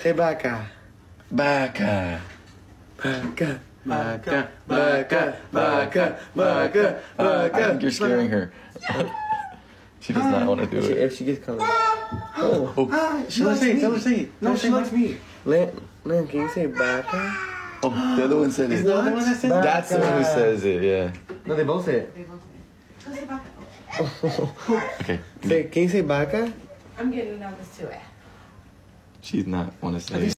Say baka. Baka. Baka. Baka. Baka. Baka. Baka. Baka. I think you're scaring her. She does not want to do it. If she gets coming. Oh. She likes me. Tell her say it. No, she likes me. Lan, can you say baka? Oh, the other one said it. Is the other one that said That's the one who says it, yeah. No, they both say it. Okay. Say, can you say baka? I'm getting nervous too. She's not want to say it.